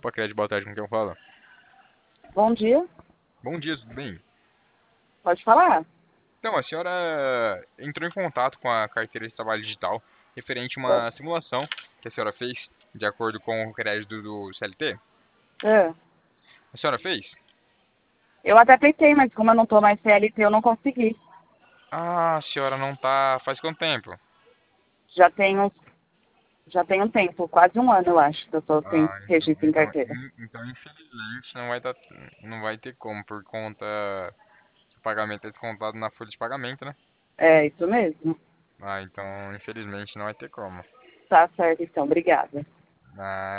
Opa, Crédito, boa tarde, com quem eu falo? Bom dia, Bom dia, tudo bem? pode falar? Então, a senhora entrou em contato com a carteira de trabalho digital referente a uma simulação que a senhora fez de acordo com o crédito do CLT? É. A senhora fez? Eu até tentei, mas como eu não tô mais CLT, eu não consegui. Ah, a senhora não tá. Faz quanto tempo? Já tem uns, já tem um tempo, quase um ano, eu acho, que eu tô sem Ah, registro em carteira. então infelizmente não vai ter como, por conta que o pagamento é descontado na folha de pagamento, né? É, isso mesmo. Ah, então infelizmente não vai ter como. Tá certo, então, obrigada. Ah,